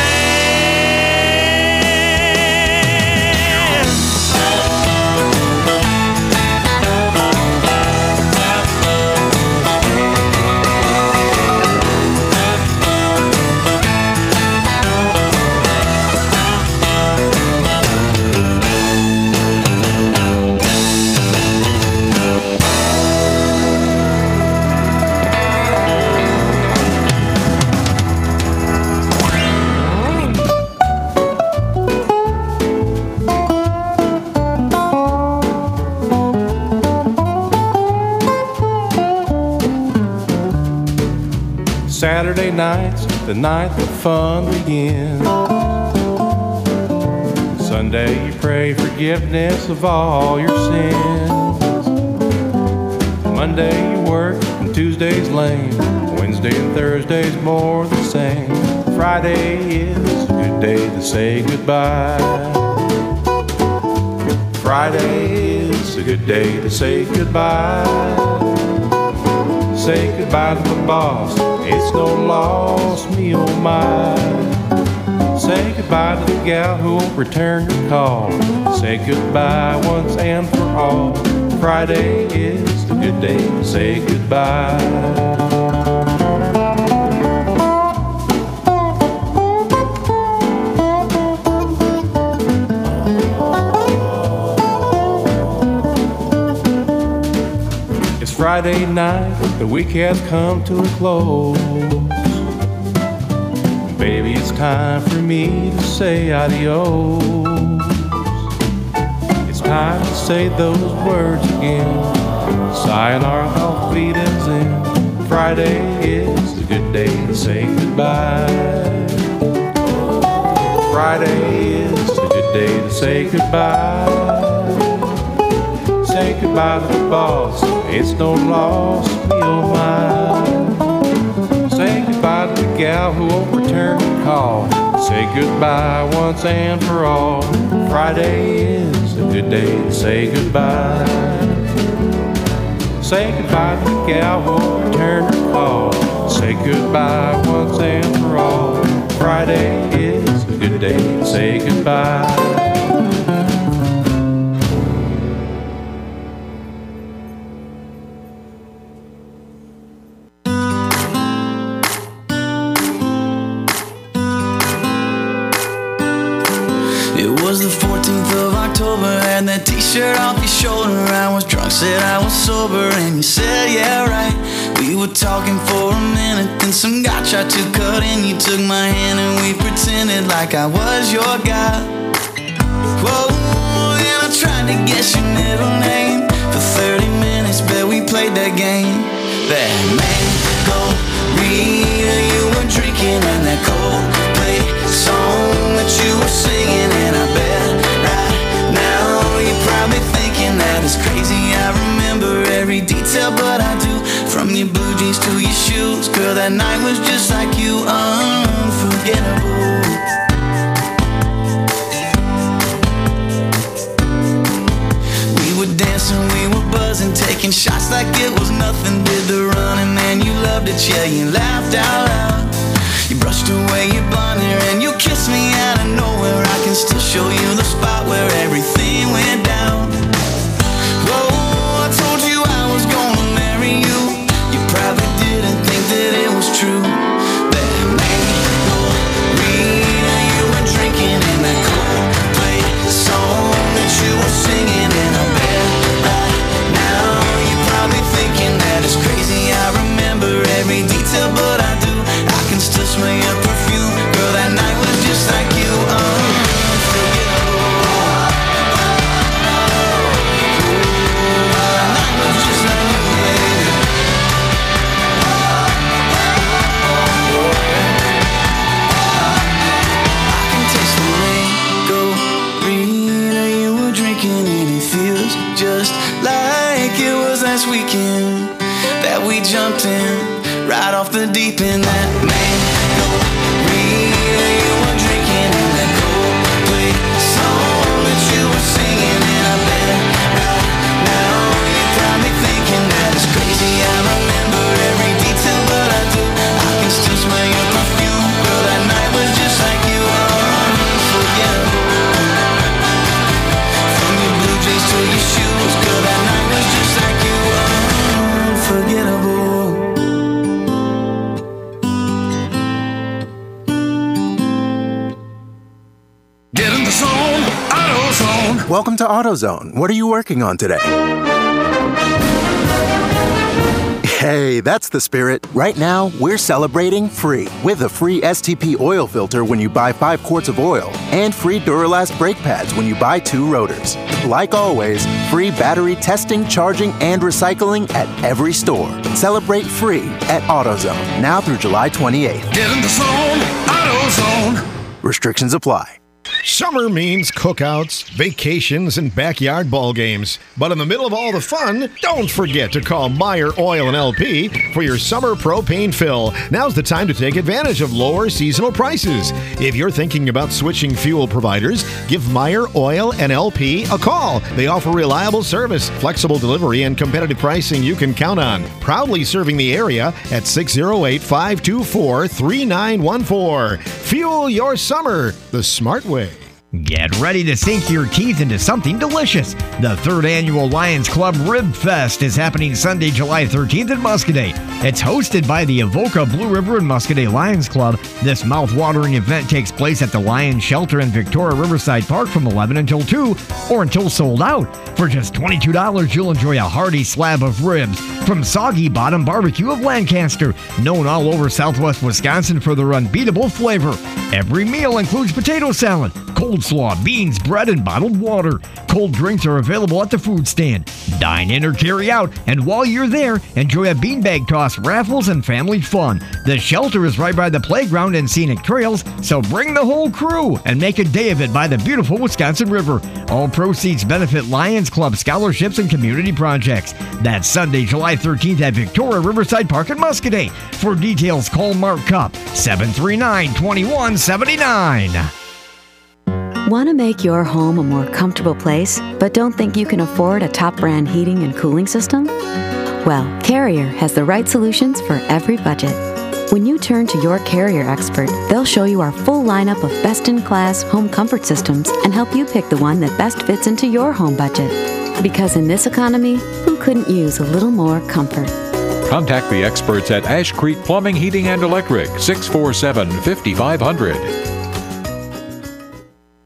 Saturday night's the night the fun begins. Sunday you pray forgiveness of all your sins. Monday you work and Tuesday's lame. Wednesday and Thursday's more the same. Friday is a good day to say goodbye. Friday is a good day to say goodbye. Say goodbye to the boss, it's no loss, me oh my. Say goodbye to the gal who won't return your call. Say goodbye once and for all. Friday is a good day to say goodbye. Friday night, the week has come to a close. Baby, it's time for me to say adios. It's time to say those words again. Sayonara, auf Wiedersehen. Friday is a good day to say goodbye. Friday is a good day to say goodbye. Say goodbye to the boss, it's no loss, me oh my. Say goodbye to the gal who won't return the call. Say goodbye once and for all. Friday is a good day to say goodbye. Say goodbye to the gal who won't return her call. Say goodbye once and for all. Friday is a good day to say goodbye. That t-shirt off your shoulder, I was drunk, said I was sober, and you said, yeah, right. We were talking for a minute, then some guy tried to cut in. You took my hand and we pretended like I was your guy. Whoa, then I tried to guess your middle name. for thirty minutes, bet we played that game. That Mango-Rita you were drinking, and that Coldplay song that you were singing. And I bet right now you're probably thinking that it's crazy. I remember every detail, but I do. From your blue jeans to your shoes, girl, that night was just like you, unforgettable. We were dancing, we were buzzing, taking shots like it was nothing. Did the running, and you loved it, yeah, you laughed out loud. You brushed away your blonde hair and you kissed me out of nowhere. I can still show you the spot where everything went down. Whoa, I told you I was gonna marry you. You probably didn't think that it was true. That Mango-Rita you were drinking, and that Coldplay song that you were singing. And I bet right now you're probably thinking that it's crazy. I remember every detail, but I do. I can still smell your perfume. Girl, that night was just like you, unforgettable. That night was just like you, baby. I can taste the Mango-Rita you were drinking, and it feels just like it was last weekend that we jumped in right off the deep end. That Mango-Rita you were drinking, and that Coldplay song that you were singing. And I bet right now you're probably thinking that it's crazy. I remember every detail, but I do. I can still smell your perfume. Girl, that night was just like you, unforgettable. From your blue jeans to your shoes, girl, that night was just like you, unforgettable. Get in the zone, AutoZone. Welcome to AutoZone. What are you working on today? Hey, that's the spirit. Right now, we're celebrating free with a free S T P oil filter when you buy five quarts of oil and free Duralast brake pads when you buy two rotors. Like always, free battery testing, charging, and recycling at every store. Celebrate free at AutoZone now through July twenty-eighth. Get in the zone, AutoZone. Restrictions apply. Summer means cookouts, vacations, and backyard ball games. But in the middle of all the fun, don't forget to call Meyer Oil and L P for your summer propane fill. Now's the time to take advantage of lower seasonal prices. If you're thinking about switching fuel providers, give Meyer Oil and L P a call. They offer reliable service, flexible delivery, and competitive pricing you can count on. Proudly serving the area at six oh eight, five two four, three nine one four. Fuel your summer the smart way. Get ready to sink your teeth into something delicious. The third annual Lions Club Rib Fest is happening Sunday, July thirteenth in Muscoda. It's hosted by the Avoca Blue River and Muscoda Lions Club. This mouth-watering event takes place at the Lions Shelter in Victoria Riverside Park from eleven until two, or until sold out. For just twenty-two dollars, you'll enjoy a hearty slab of ribs from Soggy Bottom Barbecue of Lancaster, known all over southwest Wisconsin for their unbeatable flavor. Every meal includes potato salad, coleslaw, beans, bread, and bottled water. Cold drinks are available at the food stand. Dine in or carry out, and while you're there, enjoy a beanbag toss, raffles, and family fun. The shelter is right by the playground and scenic trails, so bring the whole crew and make a day of it by the beautiful Wisconsin River. All proceeds benefit Lions Club scholarships and community projects. That's Sunday, July thirteenth at Victoria Riverside Park in Muscoda. For details, call Mark Cup, seven three nine, two one seven nine. Want to make your home a more comfortable place, but don't think you can afford a top brand heating and cooling system? Well, Carrier has the right solutions for every budget. When you turn to your Carrier expert, they'll show you our full lineup of best-in-class home comfort systems and help you pick the one that best fits into your home budget. Because in this economy, who couldn't use a little more comfort? Contact the experts at Ash Creek Plumbing, Heating, and Electric, six four seven, five five zero zero.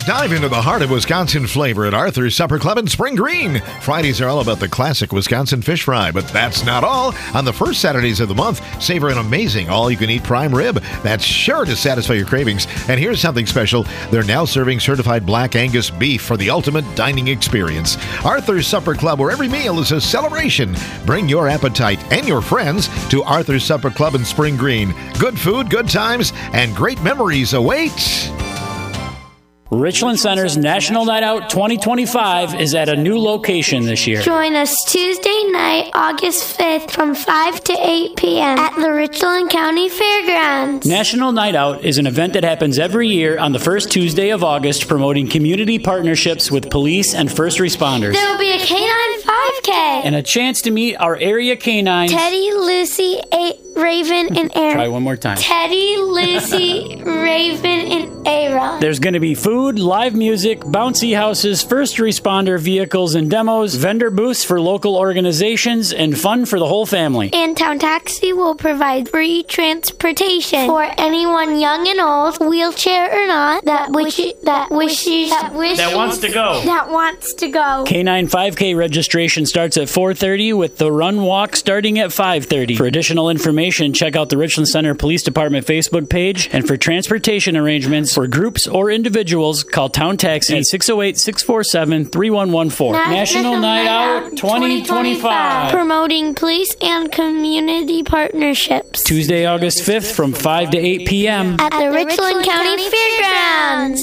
dive into the heart of Wisconsin flavor at Arthur's Supper Club in Spring Green. Fridays are all about the classic Wisconsin fish fry, but that's not all. On the first Saturdays of the month, savor an amazing all-you-can-eat prime rib that's sure to satisfy your cravings. And here's something special. They're now serving certified Black Angus beef for the ultimate dining experience. Arthur's Supper Club, where every meal is a celebration. Bring your appetite and your friends to Arthur's Supper Club in Spring Green. Good food, good times, and great memories await. Richland Center's National Night Out twenty twenty-five is at a new location this year. Join us Tuesday night, August fifth from five to eight p.m. at the Richland County Fairgrounds. National Night Out is an event that happens every year on the first Tuesday of August, promoting community partnerships with police and first responders. There will be a canine five K. And a chance to meet our area canines. Teddy, Lucy, a- Raven, and Aaron. Try one more time. Teddy, Lucy, Raven, and Aaron. There's going to be food, live music, bouncy houses, first responder vehicles and demos, vendor booths for local organizations, and fun for the whole family. And Town Taxi will provide free transportation for anyone young and old, wheelchair or not, that wishes that wishes that wishes That wants to go. That wants to go. Canine five K registration starts at four thirty with the run walk starting at five thirty. For additional information, check out the Richland Center Police Department Facebook page, and for transportation arrangements for groups or individuals, call Town Taxi at six oh eight, six four seven, three one one four. National, National Night Out twenty twenty-five. Promoting police and community partnerships. Tuesday, August fifth from five to eight p.m. at the Richland County Fairgrounds.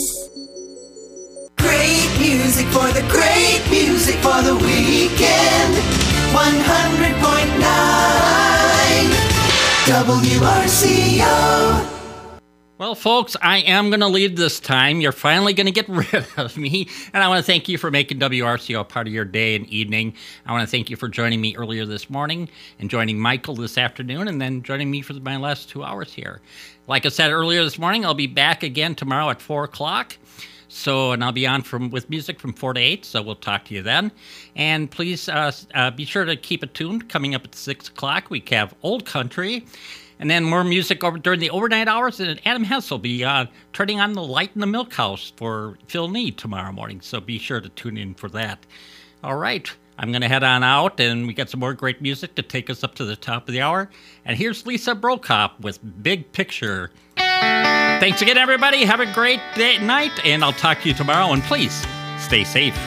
Great music for the great music for the weekend. one hundred point nine W R C O. Well, folks, I am going to leave this time. You're finally going to get rid of me. And I want to thank you for making W R C O part of your day and evening. I want to thank you for joining me earlier this morning and joining Michael this afternoon and then joining me for my last two hours here. Like I said earlier this morning, I'll be back again tomorrow at four o'clock. So, and I'll be on from with music from four to eight, so we'll talk to you then. And please uh, uh, be sure to keep it tuned. Coming up at six o'clock, we have Old Country. And then more music over during the overnight hours. And Adam Hess will be uh, turning on the light in the milk house for Phil Need tomorrow morning. So be sure to tune in for that. All right. I'm going to head on out, and we got some more great music to take us up to the top of the hour. And here's Lisa Brokop with Big Picture. Thanks again, everybody. Have a great day, night, and I'll talk to you tomorrow. And please, stay safe.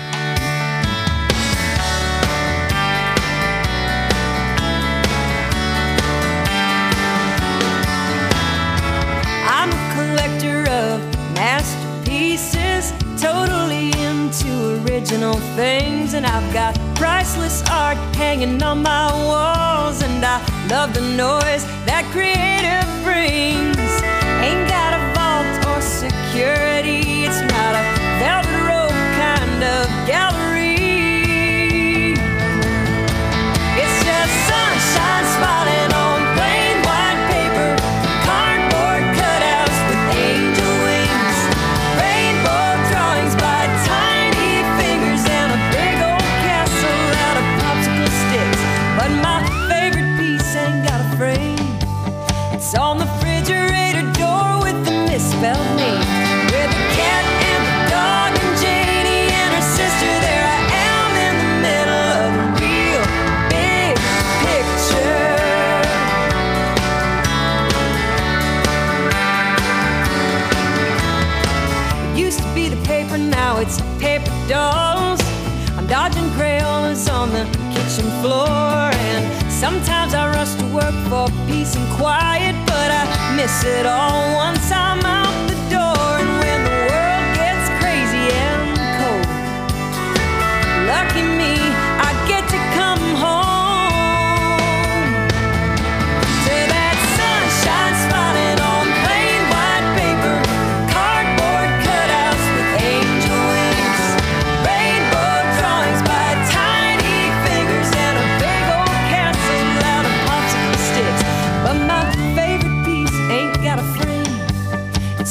I'm a collector of masterpieces, totally into original things, and I've got priceless art hanging on my walls, and I love the noise that creative brings. Ain't got a vault or security, it's not a velvet rope kind of gallery. It's just sunshine spotting on plain white paper, cardboard cutouts with angel wings, rainbow drawings by tiny fingers, and a big old castle out of popsicle sticks. But my favorite piece ain't got a frame. It's on the refrigerator door with the misspelled name, with a cat and a dog and Janie and her sister. There I am in the middle of a real big picture. It used to be the paper, now it's paper dolls. I'm dodging Crayolas on the kitchen floor, and sometimes I rush to work for peace and quiet, but I miss it all once I'm out the door. And when the world gets crazy and cold, lucky me, I get to come home to that sunshine spotted on plain white paper, cardboard cutouts with angel wings, rainbow drawings by tiny fingers, and a big old castle out of popsicle sticks. But my favorite piece ain't got a frame.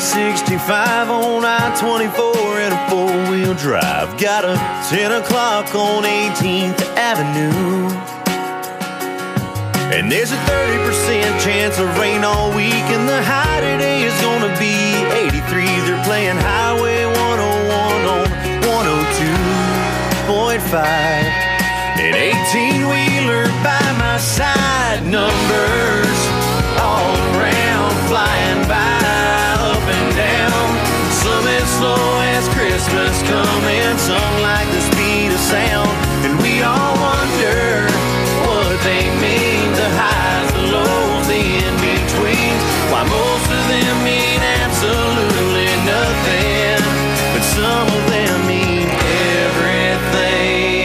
sixty-five on I twenty-four in a four-wheel drive. Got a ten o'clock on eighteenth Avenue. And there's a thirty percent chance of rain all week, and the high today is gonna be eighty-three. They're playing Highway one oh one on one oh two point five. An eighteen-wheeler by my side, numbers all around, flying by, up and down. Some as slow as Christmas coming, some like the speed of sound. And we all wonder what they mean, the highs, the lows, the in-betweens. Why most of them mean absolutely nothing, but some of them mean everything.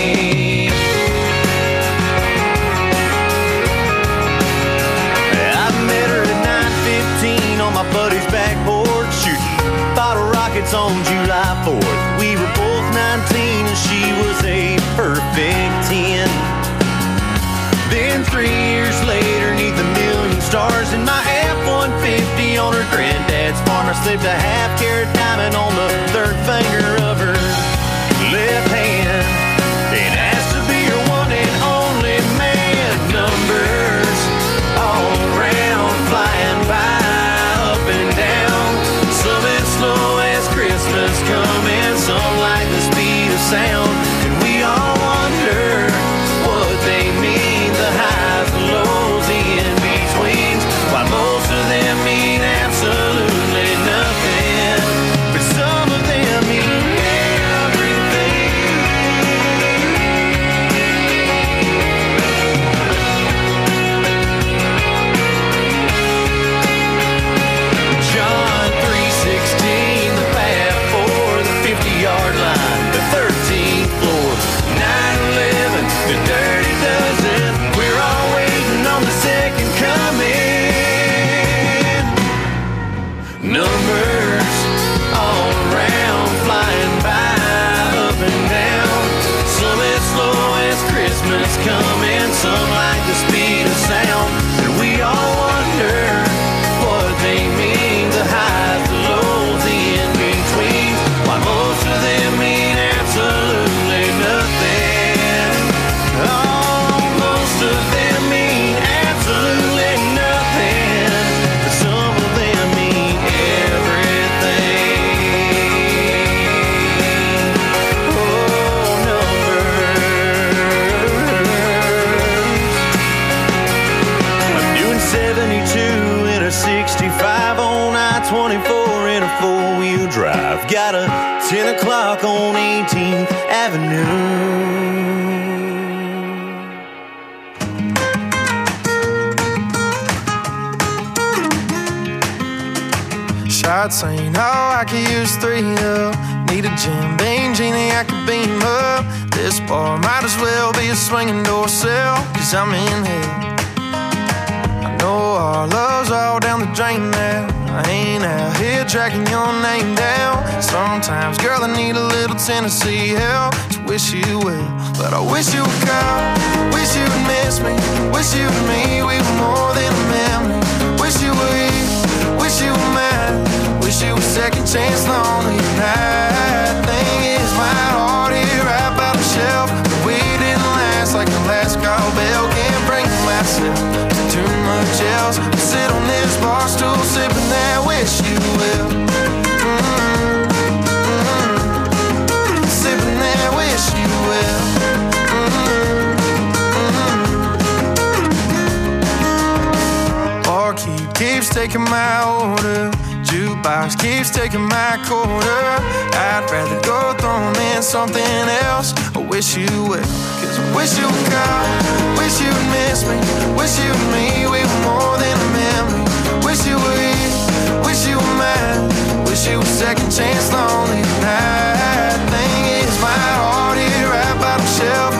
I met her at nine fifteen on my buddy's back porch, shooting bottle rockets on July fourth. We were both nineteen and she was a perfect ten. Then three years later, neath a million stars, in my F one fifty on her granddad's farm, I slipped a half-carat diamond on the third finger of her left hand, and asked to be her one and only man. Numbers all around, flying by, up and down. Some as slow as Christmas coming, some like the speed of sound. And we all wonder what they mean, the highs, the lows, the in-betweens. Why most of them mean absolutely nothing, but some of them mean everything. John three sixteen, the path for the fifty-yard line, the thirteenth floor, nine eleven, the dirty dozen. We're all waiting on the second coming. Numbers all around, flying by, up and down. Some as slow as Christmas coming, some like the speed of sound. And we all wonder what they mean, the highs, the lows, the in-betweens. Why most of them mean absolutely nothing. Oh, most of them mean absolutely nothing, but some of them mean everything. Oh, numbers. I'm doing seventy-two in a sixty-five on I twenty-four in a four-wheel drive. Got a ten o'clock on eighteenth Avenue. Shots ain't all I could use three of. Need a Jim Beam genie I could beam up. This bar might as well be a swinging door cell, cause I'm in hell. I know our love's all down the drain now. I ain't out here tracking your name down. Sometimes, girl, I need a little Tennessee help to wish you well, but I wish you would call, wish you would miss me, wish you and me, we were more than a memory. Wish you were here, wish you were mine, wish you were second chance lonely tonight. Thing is, my heart here right by the shelf, but we didn't last like the last call bell. Can't bring myself to too much else. I sit on this bar stool sipping that wish you will. Mm-hmm. Mm-hmm. Sipping that wish you will. Mm-hmm. Bar keep keeps taking my order. Jukebox keeps taking my quarter. I'd rather go throwing in something else. I wish you would, cause I wish you would call, wish you would miss me, wish you and me, we were more than a memory. Wish you were here, wish you were mine, wish you were second chance lonely tonight. Thing is, my heart here right by the shelf,